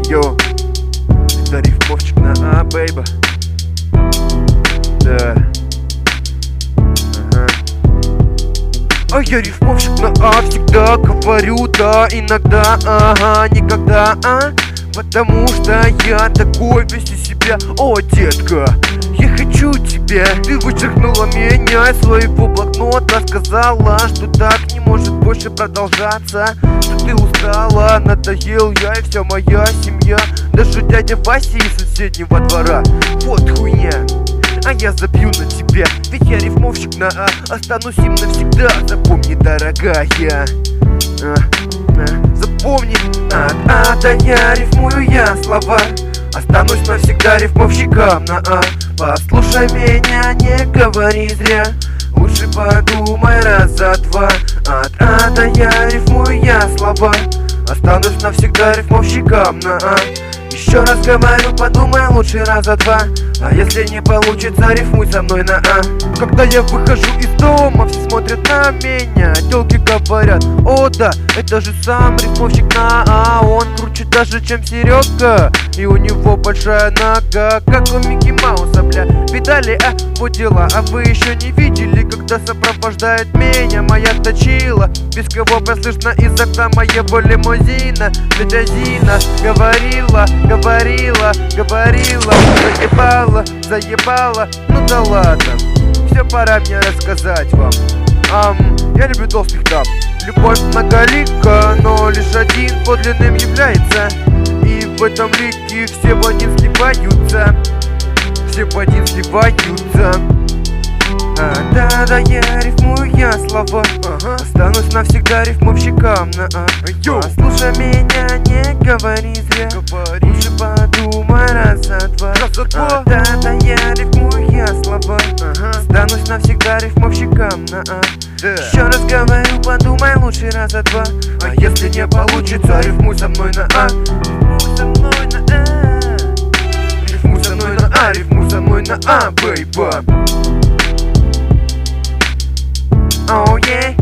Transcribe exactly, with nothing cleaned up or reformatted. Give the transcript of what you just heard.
Йоу, это рифмовчик на А, бейба. Да. Ага. А я рифмовщик на А, всегда говорю да, иногда, ага, никогда, а. Потому что я такой весь из себя. О, детка, я хочу тебя. Ты вычеркнула меня из своего блокнота. Сказала, что так не может больше продолжаться. Что ты устала, надоел я и вся моя семья. Даже дядя Вася из соседнего двора. Вот хуйня. А я забью на тебя, ведь я рифмовщик на А. Останусь им навсегда, запомни, дорогая. а, а, Запомни, от А до Я рифмую я слова. Останусь навсегда рифмовщиком на А. Послушай меня, не говори зря. Лучше подумай раза два. От А до Я рифмую я слова. Останусь навсегда рифмовщиком на А. Еще раз говорю, подумай лучше раза два. А если не получится, рифмуй со мной на А. Когда я выхожу из дома, все смотрят на меня. Тёлки говорят, о да, это же сам рифмовщик на А. Он круче даже, чем Серега. И у него большая нога, как у Микки Мауса, бля. Видали, а, вот дела. А вы еще не видели, когда сопровождает меня моя точила. Без кого послышно из окна моего лимузина. Тетя Зина говорила, говорила, говорила, заебала, заебала, ну да ладно. Все, пора мне рассказать вам. Ам, я люблю толстых дам. Любовь многолика, но лишь один подлинным является. И в этом лике все в один сливаются. Все в один сливаются. А, да, да, я рифмую я слова. Ага. Останусь навсегда рифмовщиком на А. Йо. Послушай меня, не говори зря. Говори. Лучше подумай раза два. Раза два. А, да, да, я рифмую я слова. Ага. Останусь навсегда рифмовщиком на А. Да. Еще раз говорю, подумай лучше раза два. А, а если не получится, рифмуй со мной на А. Рифмуй со мной на А. Рифмуй со мной на А. Рифмуй со мной на А, бейба. Oh yeah.